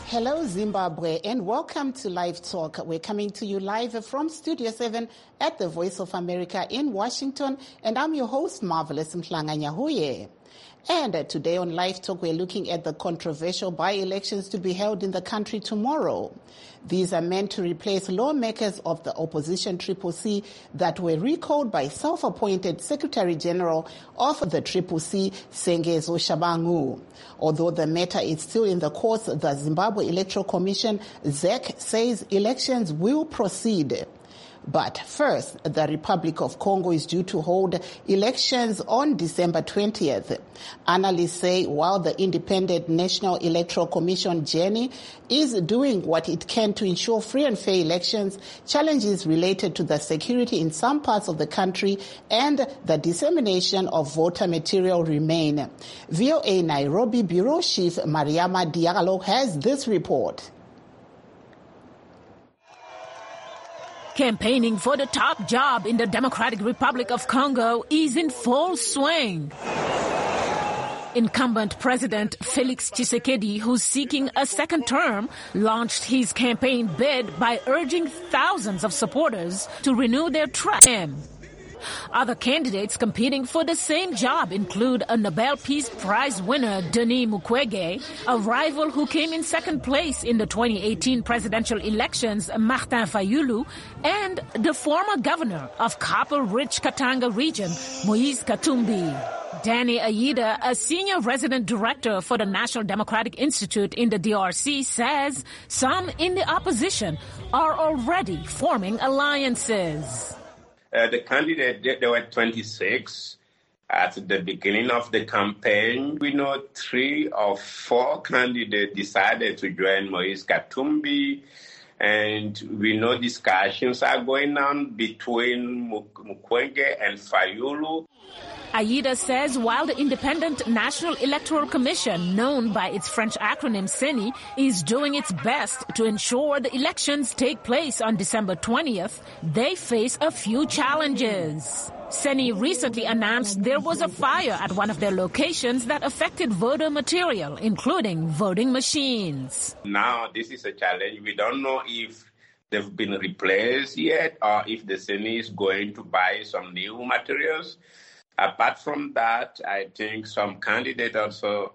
Hello, Zimbabwe, and welcome to Live Talk. We're coming to you live from Studio 7 at the Voice of America in Washington, and I'm your host, Marvelous Mhlanga-Nyahuye. And today on Live Talk, we're looking at the controversial by-elections to be held in the country tomorrow. These are meant to replace lawmakers of the opposition CCC that were recalled by self-appointed Secretary General of the CCC, Sengezo Shabangu. Although the matter is still in the courts, the Zimbabwe Electoral Commission, ZEC, says elections will proceed. But first, the Republic of Congo is due to hold elections on December 20th. Analysts say while the Independent National Electoral Commission, JENI, is doing what it can to ensure free and fair elections, challenges related to the security in some parts of the country and the dissemination of voter material remain. VOA Nairobi Bureau Chief Mariama Diallo has this report. Campaigning for the top job in the Democratic Republic of Congo is in full swing. Incumbent President Felix Tshisekedi, who's seeking a second term, launched his campaign bid by urging thousands of supporters to renew their trust in him. Other candidates competing for the same job include a Nobel Peace Prize winner, Denis Mukwege, a rival who came in second place in the 2018 presidential elections, Martin Fayulu, and the former governor of copper-rich Katanga region, Moise Katumbi. Danny Ayida, a senior resident director for the National Democratic Institute in the DRC, says some in the opposition are already forming alliances. The candidate, there were 26 at the beginning of the campaign. We know 3 or 4 candidates decided to join Moise Katumbi, and we know discussions are going on between Mukwege and Fayulu. Ayida says while the Independent National Electoral Commission, known by its French acronym CENI, is doing its best to ensure the elections take place on December 20th, they face a few challenges. CENI recently announced there was a fire at one of their locations that affected voter material, including voting machines. Now, this is a challenge. We don't know if they've been replaced yet or if the CENI is going to buy some new materials. Apart from that, I think some candidates also,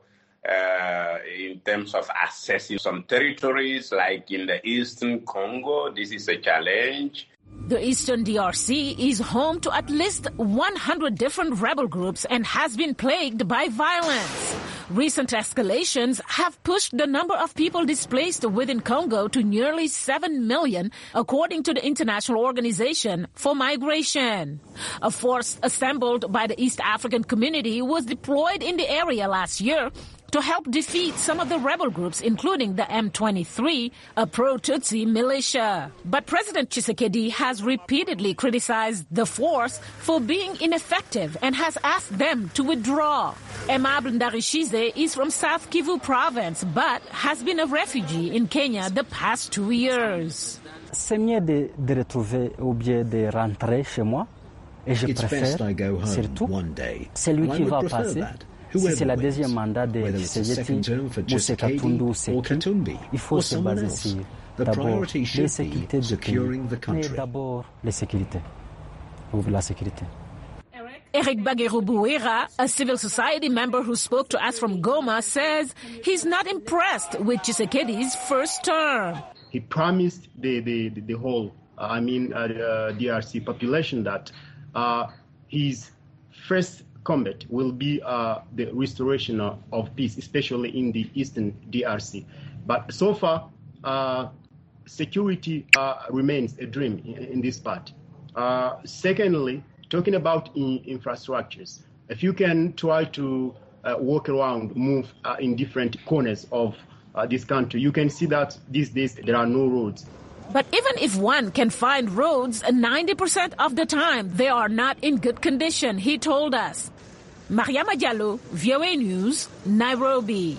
in terms of accessing some territories, like in the Eastern Congo, this is a challenge. The Eastern DRC is home to at least 100 different rebel groups and has been plagued by violence. Recent escalations have pushed the number of people displaced within Congo to nearly 7 million, according to the International Organization for Migration. A force assembled by the East African Community was deployed in the area last year to help defeat some of the rebel groups, including the M23, a pro-Tutsi militia. But President Tshisekedi has repeatedly criticized the force for being ineffective and has asked them to withdraw. Aimable Ndarishize is from South Kivu province, but has been a refugee in Kenya the past 2 years. C'est mieux de retrouver ou bien de rentrer chez moi, et je préfère, surtout, celui qui va passer. Si c'est la deuxième mandat de Tshisekedi, Moise Katumbi ou Seki, il faut se baser sur d'abord les sécurités du pays, mais d'abord les sécurités, ou la sécurité. Eric Bageru-Bouera, a civil society member who spoke to us from Goma, says he's not impressed with Tshisekedi's first term. He promised the whole, DRC population that his first combat will be the restoration of peace, especially in the Eastern DRC. But so far, security remains a dream in this part. Secondly, talking about infrastructures, if you can try to walk around, move in different corners of this country, you can see that these days there are no roads. But even if one can find roads, 90% of the time they are not in good condition, he told us. Mariama Diallo, VOA News, Nairobi.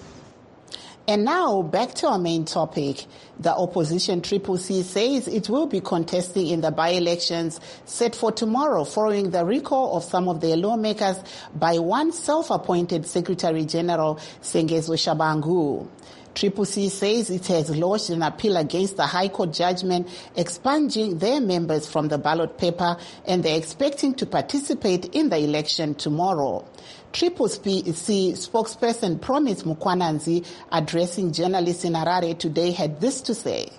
And now back to our main topic. The opposition CCC says it will be contesting in the by-elections set for tomorrow following the recall of some of their lawmakers by one self-appointed Secretary General, Sengezo Shabangu. Triple C says it has lodged an appeal against the High Court judgment expunging their members from the ballot paper, and they're expecting to participate in the election tomorrow. Triple C spokesperson Promise Mukwananzi, addressing journalists in Harare today, had this to say.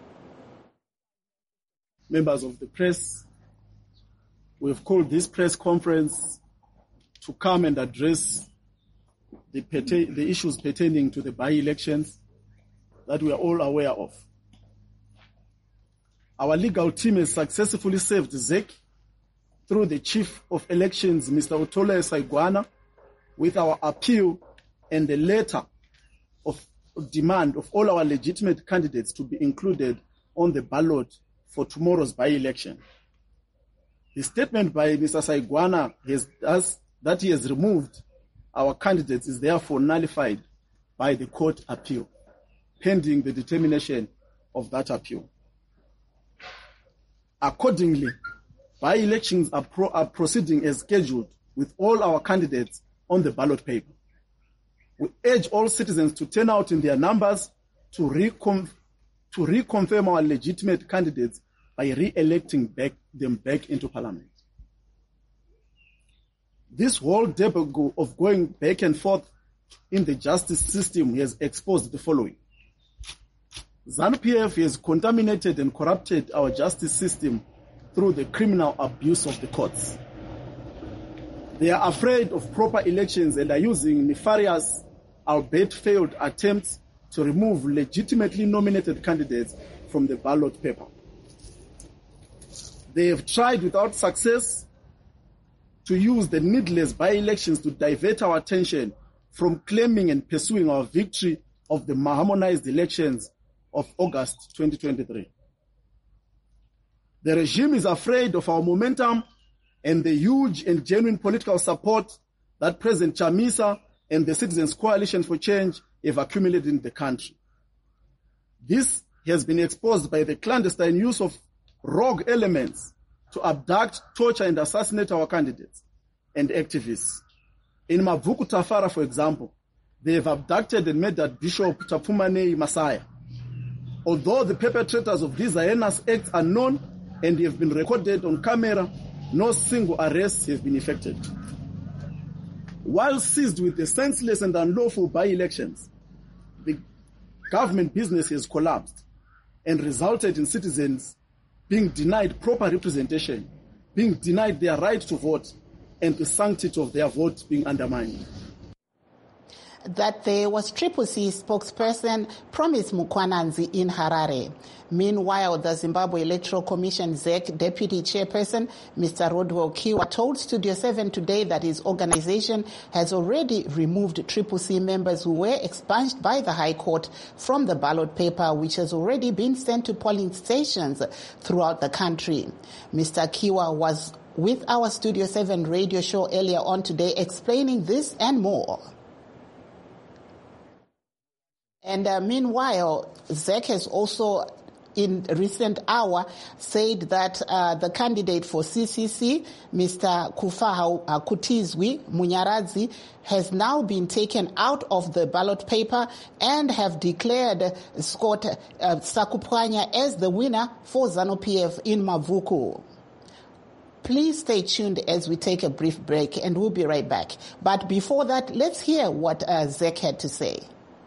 Members of the press, we have called this press conference to come and address the issues pertaining to the by-elections that we are all aware of. Our legal team has successfully served ZEC through the Chief of Elections, Mr. Otole Saigwana, with our appeal and the letter of demand of all our legitimate candidates to be included on the ballot for tomorrow's by-election. The statement by Mr. Saigwana that he has removed our candidates is therefore nullified by the court appeal, pending the determination of that appeal. Accordingly, by-elections are proceeding as scheduled with all our candidates on the ballot paper. We urge all citizens to turn out in their numbers to reconfirm our legitimate candidates by re-electing them back into Parliament. This whole debacle of going back and forth in the justice system has exposed the following. ZANU-PF has contaminated and corrupted our justice system through the criminal abuse of the courts. They are afraid of proper elections and are using nefarious, albeit failed attempts to remove legitimately nominated candidates from the ballot paper. They have tried without success to use the needless by-elections to divert our attention from claiming and pursuing our victory of the harmonized elections of August 2023. The regime is afraid of our momentum and the huge and genuine political support that President Chamisa and the Citizens Coalition for Change have accumulated in the country. This has been exposed by the clandestine use of rogue elements to abduct, torture, and assassinate our candidates and activists. In Mavuku Tafara, for example, they have abducted and murdered Bishop Tapumane Masaya. Although the perpetrators of these heinous acts are known and have been recorded on camera, no single arrests have been effected. While seized with the senseless and unlawful by-elections, the government business has collapsed and resulted in citizens being denied proper representation, being denied their right to vote, and the sanctity of their vote being undermined. That there was Triple C spokesperson Promise Mukwananzi in Harare. Meanwhile, the Zimbabwe Electoral Commission ZEC Deputy Chairperson Mr. Rodwell Kiwa told Studio 7 today that his organization has already removed Triple C members who were expunged by the High Court from the ballot paper, which has already been sent to polling stations throughout the country. Mr. Kiwa was with our Studio 7 radio show earlier on today explaining this and more. And meanwhile, ZEC has also, in recent hour, said that the candidate for CCC, Mr. Kufa Kutizwi Munyaradzi, has now been taken out of the ballot paper and have declared Scott Sakupwanya as the winner for ZANU-PF in Mavuku. Please stay tuned as we take a brief break, and we'll be right back. But before that, let's hear what ZEC had to say.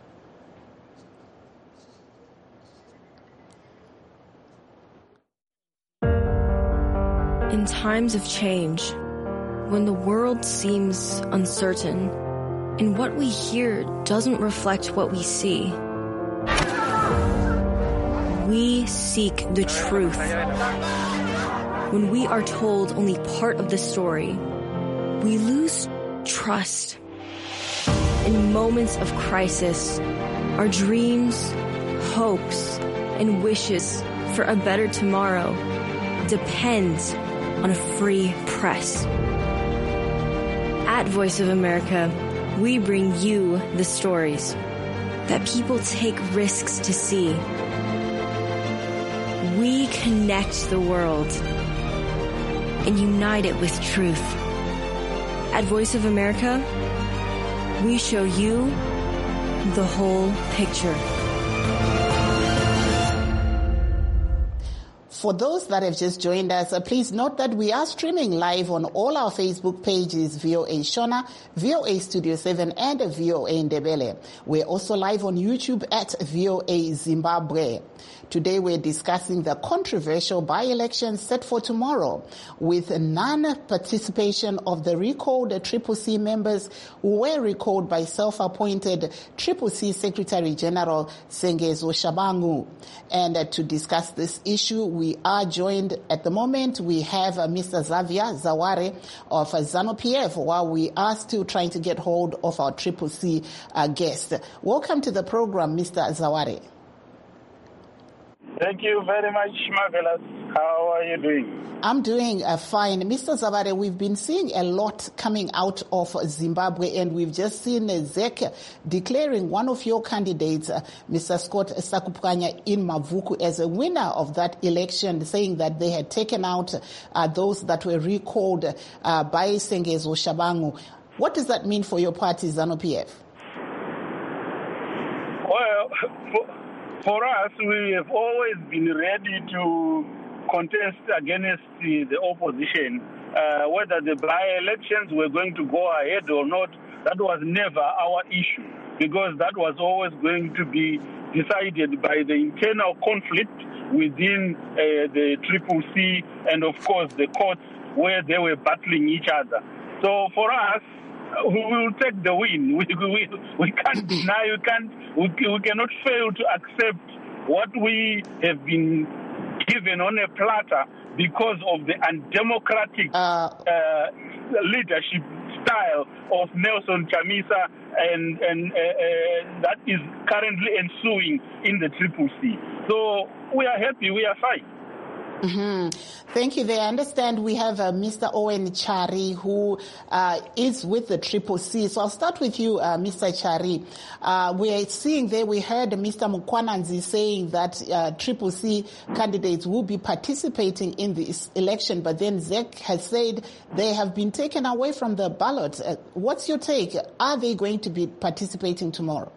In times of change, when the world seems uncertain and what we hear doesn't reflect what we see, we seek the truth. When we are told only part of the story, we lose trust. In moments of crisis, our dreams, hopes, and wishes for a better tomorrow depends on a free press. At Voice of America, we bring you the stories that people take risks to see. We connect the world and unite it with truth. At Voice of America, we show you the whole picture. For those that have just joined us, please note that we are streaming live on all our Facebook pages, VOA Shona, VOA Studio 7, and VOA Ndebele. We're also live on YouTube at VOA Zimbabwe. Today we're discussing the controversial by-election set for tomorrow with non-participation of the recalled CCC members who were recalled by self-appointed CCC Secretary General Sengezo Shabangu. And to discuss this issue, we are joined at the moment. We have Mr. Xavier Zaware of ZANU-PF, while we are still trying to get hold of our CCC guest. Welcome to the program, Mr. Zaware. Thank you very much, Marvelous. How are you doing? I'm doing fine. Mr. Zaware, we've been seeing a lot coming out of Zimbabwe, and we've just seen ZEC declaring one of your candidates, Mr. Scott Sakupkanya in Mavuku, as a winner of that election, saying that they had taken out those that were recalled by Sengezo Shabangu. What does that mean for your party, ZANU-PF? Well, for us, we have always been ready to contest against the opposition. Whether the by-elections were going to go ahead or not, that was never our issue, because that was always going to be decided by the internal conflict within the CCC and, of course, the courts where they were battling each other. So for us, we will take the win. We can't deny, we cannot fail to accept what we have been given on a platter because of the undemocratic leadership style of Nelson Chamisa and that is currently ensuing in the CCC. So we are happy, we are fine. Mm-hmm. Thank you. I understand we have Mr. Owen Chari, who is with the CCC. So I'll start with you, Mr. Chari. We are seeing there, we heard Mr. Mukwananzi saying that CCC candidates will be participating in this election, but then ZEC has said they have been taken away from the ballot. What's your take? Are they going to be participating tomorrow?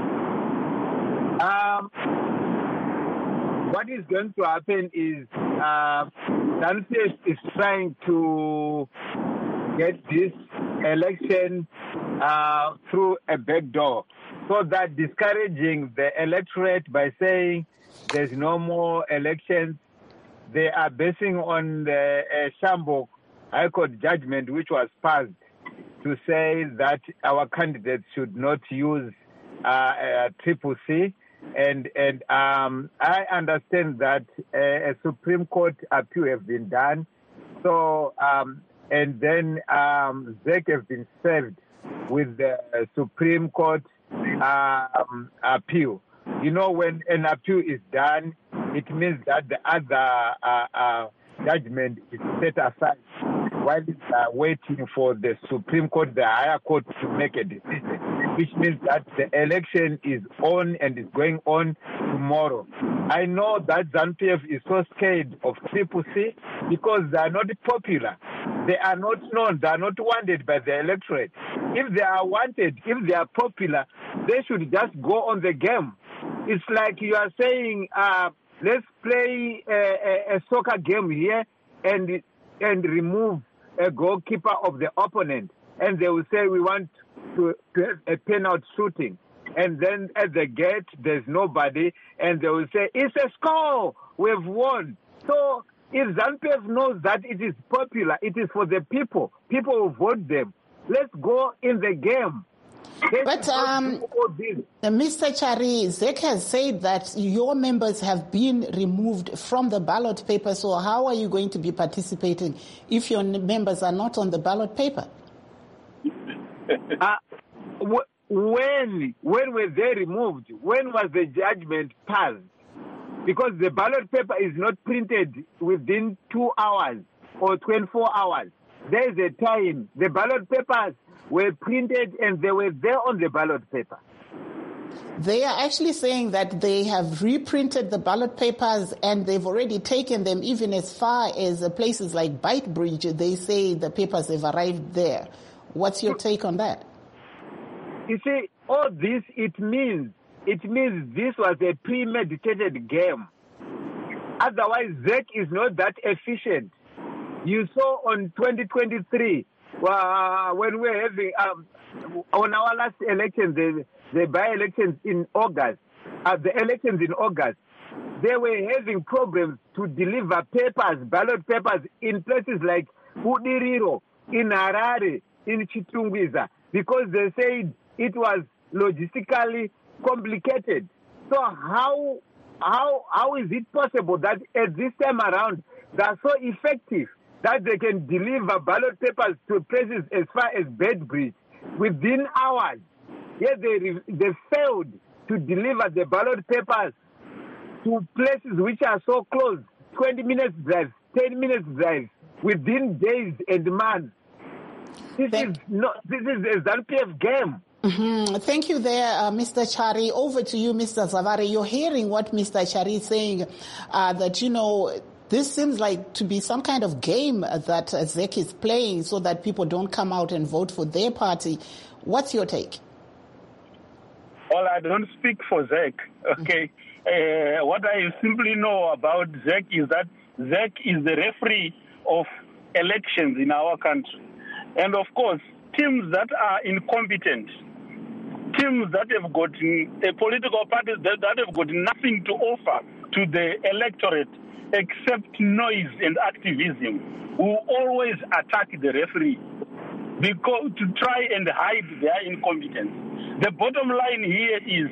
What is going to happen is ZANU-PF is trying to get this election through a back door, so that discouraging the electorate by saying there's no more elections. They are basing on the Shambo High Court judgment, which was passed to say that our candidates should not use CCC. And I understand that a Supreme Court appeal has been done. So, and then ZEC has been served with the Supreme Court appeal. You know, when an appeal is done, it means that the other judgment is set aside while it's waiting for the Supreme Court, the higher court, to make a decision, which means that the election is on and is going on tomorrow. I know that ZANU-PF is so scared of CCC because they are not popular. They are not known. They are not wanted by the electorate. If they are wanted, if they are popular, they should just go on the game. It's like you are saying, let's play a soccer game here and remove a goalkeeper of the opponent. And they will say, we want to have a penalty shooting. And then at the gate, there's nobody. And they will say, it's a score. We've won. So if ZANU-PF knows that it is popular, it is for the people. People will vote them. Let's go in the game. But Mr. Chari, ZEC has said that your members have been removed from the ballot paper. So how are you going to be participating if your members are not on the ballot paper? When were they removed? When was the judgment passed? Because the ballot paper is not printed within 2 hours or 24 hours. There is a time. The ballot papers were printed and they were there on the ballot paper. They are actually saying that they have reprinted the ballot papers and they've already taken them even as far as places like Beitbridge. They say the papers have arrived there. What's your take on that? You see, all this, it means this was a premeditated game. Otherwise, ZEC is not that efficient. You saw on 2023, when we were having, on our last election, the by-elections in August, the elections in August, they were having problems to deliver papers, ballot papers, in places like Budiriro, in Harare, in Chitungwiza, because they said it was logistically complicated. So how is it possible that at this time around they are so effective that they can deliver ballot papers to places as far as Bedbridge within hours? Yet they failed to deliver the ballot papers to places which are so close, 20 minutes drive, 10 minutes drive, within days and months. This is a ZANU-PF game. Mm-hmm. Thank you there, Mr. Chari. Over to you, Mr. Zavare. You're hearing what Mr. Chari is saying, that, this seems like to be some kind of game that ZEC is playing so that people don't come out and vote for their party. What's your take? Well, I don't speak for ZEC, okay? What I simply know about ZEC is that ZEC is the referee of elections in our country. And of course, teams that are incompetent, teams that have got political parties that have got nothing to offer to the electorate except noise and activism, will always attack the referee because to try and hide their incompetence. The bottom line here is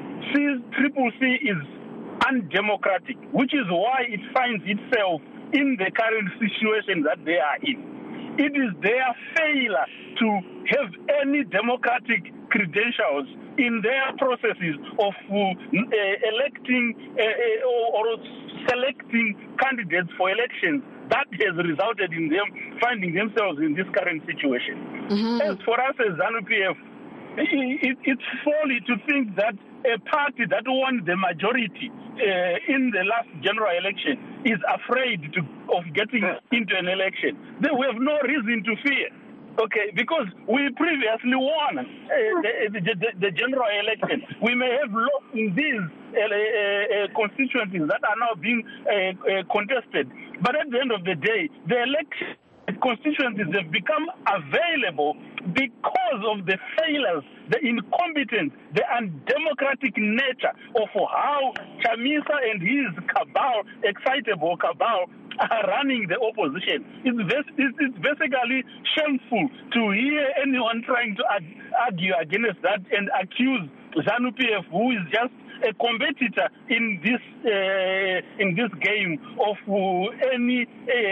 CCC is undemocratic, which is why it finds itself in the current situation that they are in. It is their failure to have any democratic credentials in their processes of electing or selecting candidates for elections that has resulted in them finding themselves in this current situation. Mm-hmm. As for us as ZANU-PF, it's folly to think that a party that won the majority in the last general election is afraid of getting into an election. We have no reason to fear, okay, because we previously won the general election. We may have lost in these constituencies that are now being contested, but at the end of the day, the election constituencies have become available because of the failures, the incompetence, the undemocratic nature of how Chamisa and his cabal, excitable cabal, are running the opposition. It's basically shameful to hear anyone trying to argue against that and accuse ZANU-PF, who is just a competitor in this game of any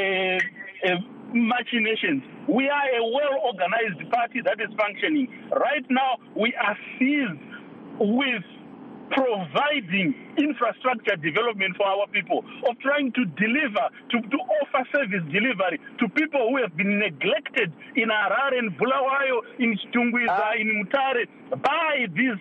machinations. We are a well-organized party that is functioning. Right now, we are seized with providing infrastructure development for our people, of trying to deliver, to offer service delivery to people who have been neglected in Harare, in Bulawayo, in Chitungwiza, in Mutare, by these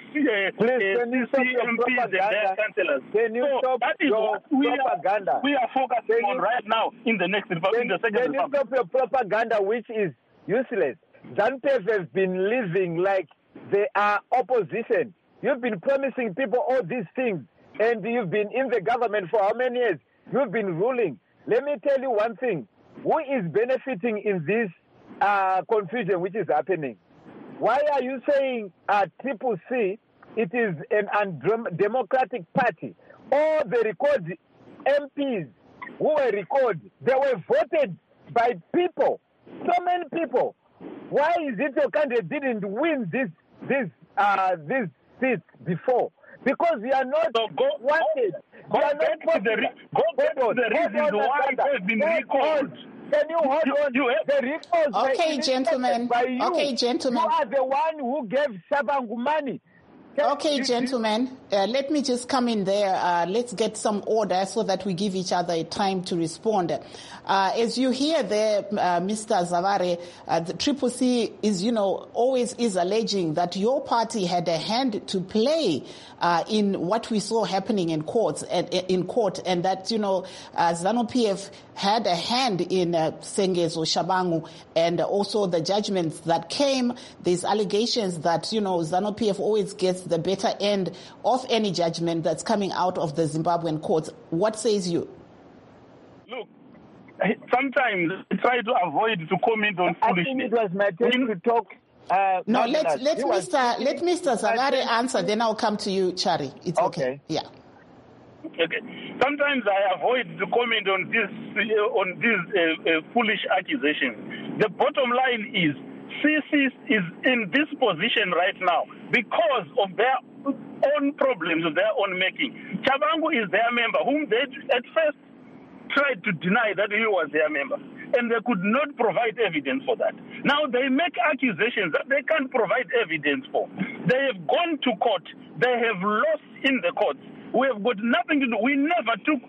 CMPs and their councillors. That is what we are focusing on right now in the next Republic, in the second Republic. Can you stop your propaganda, which is useless? ZANU-PF has been living like they are opposition. You've been promising people all these things, and you've been in the government for how many years? You've been ruling. Let me tell you one thing. Who is benefiting in this confusion which is happening? Why are you saying CCC, it is an undemocratic party? All the record MPs who were recorded, they were voted by people, so many people. Why is it your country didn't win this seats before? Because we are not wanted. Go back to the reasons why it has been recalled. Can you hold on? The recalls Okay, gentlemen. by you. Okay, gentlemen. You are the one who gave Shabangu money. Okay, gentlemen, let me just come in there. Let's get some order so that we give each other time to respond. As you hear there, Mr. Zavare, the Triple C is, always is alleging that your party had a hand to play in what we saw happening in court, and that, ZANU-PF had a hand in Sengezo Shabangu and also the judgments that came. There's allegations that, ZANU-PF always gets the better end of any judgment that's coming out of the Zimbabwean courts. What says you? Look, sometimes I try to avoid to comment on foolishness. I think it was my turn to talk. No, let Mr. Zavare answer, then I'll come to you, Chari. It's okay. Yeah. Okay. Sometimes I avoid to comment on these foolish accusations. The bottom line is CC is in this position right now because of their own problems of their own making. Chabangu is their member, whom they at first tried to deny that he was their member, and they could not provide evidence for that. Now they make accusations that they can't provide evidence for. They have gone to court. They have lost in the courts. We have got nothing to do. We never took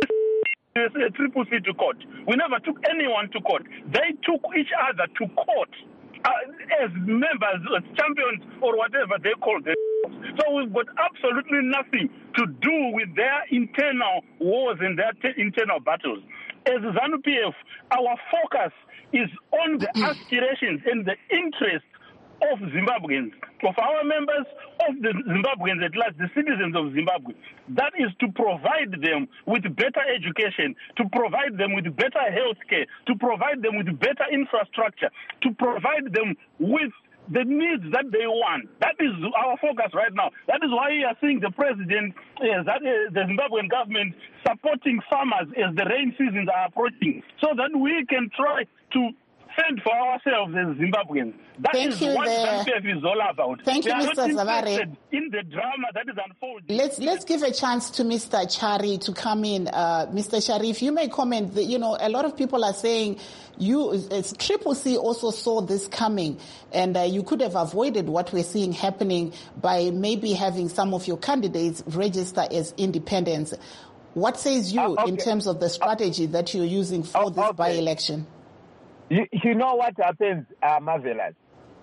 Triple C to court. We never took anyone to court. They took each other to court as members, as champions, or whatever they call themselves. So we've got absolutely nothing to do with their internal wars and their internal battles. As ZANU-PF, our focus is on the aspirations and the interests of Zimbabweans, of our members, of the Zimbabweans at large, the citizens of Zimbabwe. That is to provide them with better education, to provide them with better health care, to provide them with better infrastructure, to provide them with the needs that they want. That is our focus right now. That is why you are seeing the president, the Zimbabwean government, supporting farmers as the rain seasons are approaching, so that we can try to fend for ourselves as Zimbabweans. That is what ZANU-PF is all about. Thank you, Mr. Zavare. In the drama that is unfolding. Let's give a chance to Mr. Chari to come in. Mr. Chari, if you may comment, a lot of people are saying Triple C also saw this coming, and you could have avoided what we're seeing happening by maybe having some of your candidates register as independents. What says you in terms of the strategy that you're using for this by-election? You know what happens, Marvelous?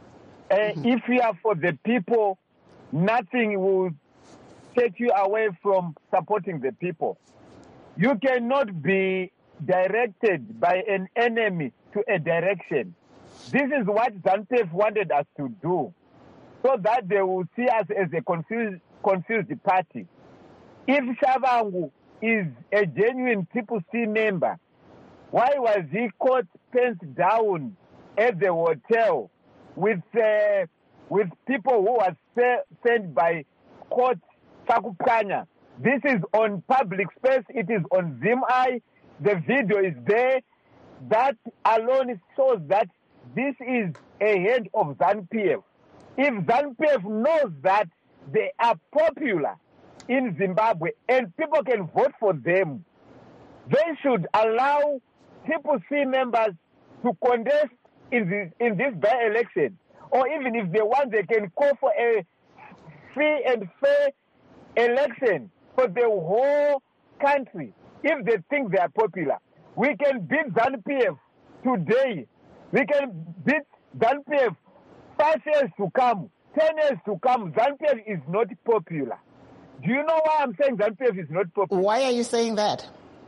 If you are for the people, nothing will take you away from supporting the people. You cannot be directed by an enemy to a direction. This is what ZANU-PF wanted us to do, so that they will see us as a confused party. If Shabangu is a genuine Triple C member, why was he caught pens down at the hotel with people who were sent by court Sakupkanya? This is on public space. It is on ZimEye. The video is there. That alone shows that this is a head of ZANU-PF. If ZANU-PF knows that they are popular in Zimbabwe and people can vote for them, they should allow Triple C members to contest in this by-election. Or even if they want, they can call for a free and fair election for the whole country if they think they are popular. We can beat ZANU-PF today. We can beat ZANU-PF 5 years to come, 10 years to come. ZANU-PF is not popular. Do you know why I'm saying ZANU-PF is not popular? Why are you saying that?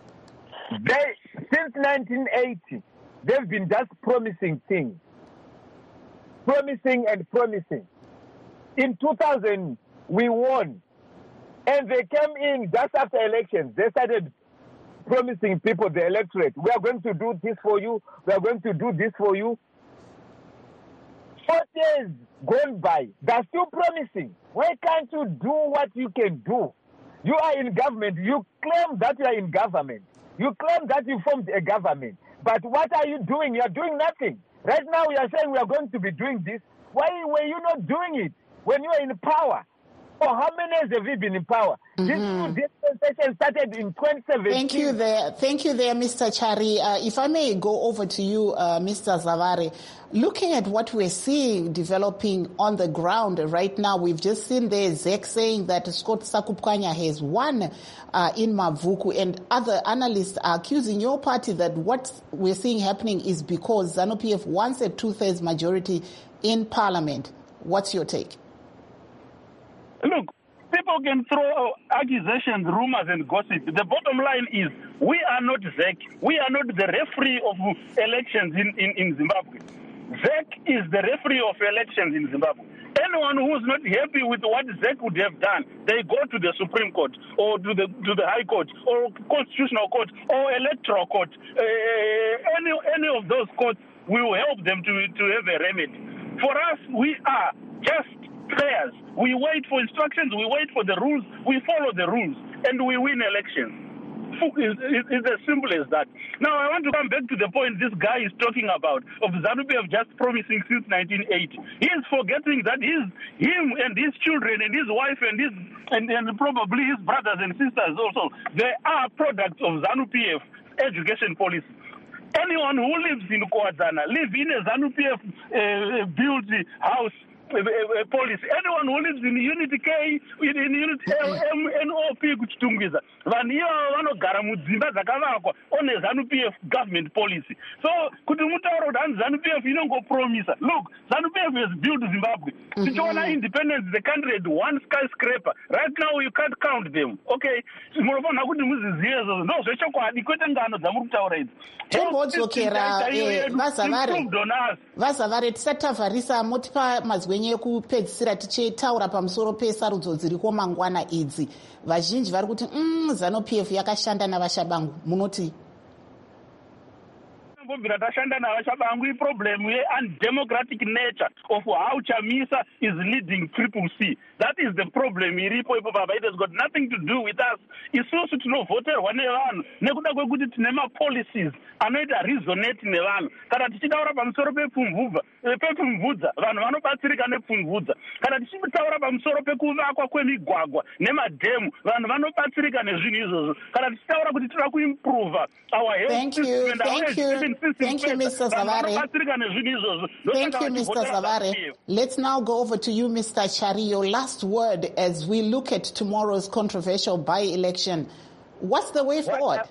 Since 1980, they've been just promising things. Promising and promising. In 2000, we won. And they came in just after elections. They started promising people, the electorate, we are going to do this for you. We are going to do this for you. 4 years gone by. They're still promising. Why can't you do what you can do? You are in government. You claim that you are in government. You claim that you formed a government. But what are you doing? You are doing nothing. Right now we are saying we are going to be doing this. Why were you not doing it when you are in power? For how many years have we been in power? Mm-hmm. This dispensation started in 2017. Thank you there, Mr. Chari. If I may go over to you, Mr. Zavare. Looking at what we're seeing developing on the ground right now, we've just seen there ZEC saying that Scott Sakupkanya has won in Mavuku, and other analysts are accusing your party that what we're seeing happening is because ZANU-PF wants a 2/3 majority in parliament. What's your take? Look, people can throw accusations, rumors, and gossip. The bottom line is we are not ZEC. We are not the referee of elections in Zimbabwe. ZEC is the referee of elections in Zimbabwe. Anyone who's not happy with what ZEC would have done, they go to the Supreme Court or to the High Court or Constitutional Court or Electoral Court. Any of those courts will help them to have a remedy. For us, we are just players. We wait for instructions, we wait for the rules, we follow the rules, and we win elections. It's as simple as that. Now, I want to come back to the point this guy is talking about, of ZANU-PF just promising since 1980. He is forgetting that him and his children and his wife and probably his brothers and sisters also, they are products of ZANU-PF education policy. Anyone who lives in Kwazana, lives in a ZANU-PF built house, policy. Anyone who lives in Unity K, in Unity LMNOP kuchitungiza vanhu vanogara mudzimba dzakavakwa on a ZANU-PF government policy. So kuti mutauro kuti hanzi ZANU-PF inongopromisa. Look, ZANU-PF has built Zimbabwe. Tichiona independence, the country had one skyscraper. Right now you can't count them. Okay, munofanira kuti muzizive izvozvo. Ndozvechokwadi kwete ngano dzamuri kutaura idzi. Tombodzokera Vazavare tisati tavharisa motipa mazwenyu ekupedzisira tichitaura pamusoro pesarudzo dziriko mangwana idzi. Vazhinji vari kuti ZANU-PF yakashanda navashabangu. Munoti? Mbobvira tashanda navashabangu. Iproblem ye-undemocratic nature of how Chamisa is leading Triple C. That is the problem iripo ipo baba. It has got nothing to do with us. Isusu tinovoterwa nevanhu nekuda kwekuti tine mapolicies anoita resonate nevanhu. Kana tichitaura pamusoro pepfumvudza, vanhu vanobatsirika nepfumvudza. Kana tichitaura pamusoro pekuvakwa kwemigwagwa nemadhemu, vanhu vanobatsirika nezvinhu izvozvo. Kana tichitaura kuti tinoda kuimprove our health system and our education system. Thank you, Mr. Zavare. Thank you, Mr. Zavare. Let's now go over to you, Mr. Chari. Your last word as we look at tomorrow's controversial by-election. What's the way forward?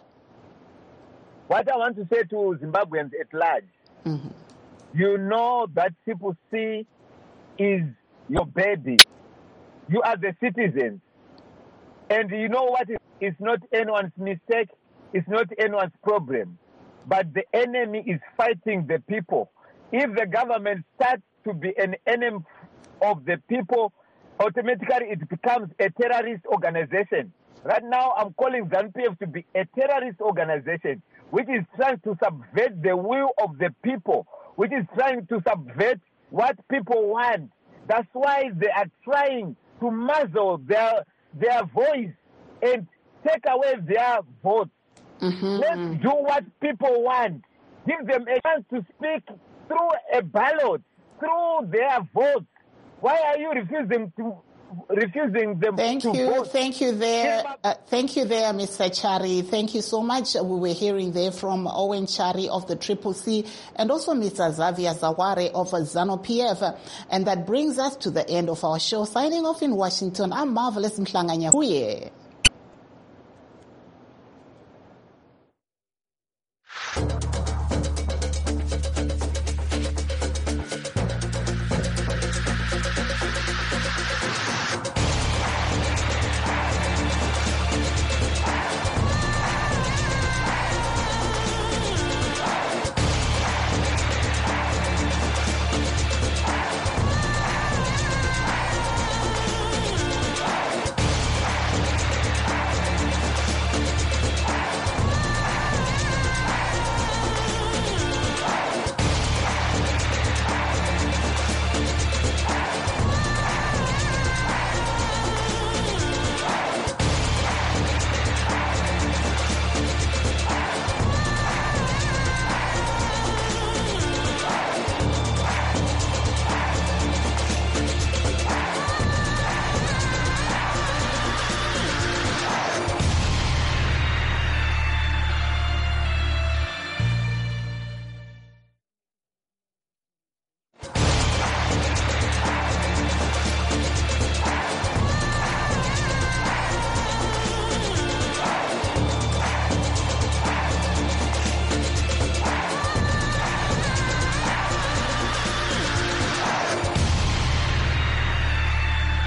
What I want to say to Zimbabweans at large, you know that Triple C is your baby. You are the citizens. And you know what? It's not anyone's mistake. It's not anyone's problem. But the enemy is fighting the people. If the government starts to be an enemy of the people, automatically it becomes a terrorist organization. Right now, I'm calling ZANU-PF to be a terrorist organization, which is trying to subvert the will of the people, which is trying to subvert what people want. That's why they are trying to muzzle their voice and take away their votes. Let's do what people want. Give them a chance to speak through a ballot, through their votes. Why are you refusing them to vote? Thank you there, Mr. Chari. Thank you so much. We were hearing there from Owen Chari of the Triple C and also Mr. Xavier Zaware of ZANU-PF. And that brings us to the end of our show. Signing off in Washington, I'm Marvelous Mhlanga Nyahuye.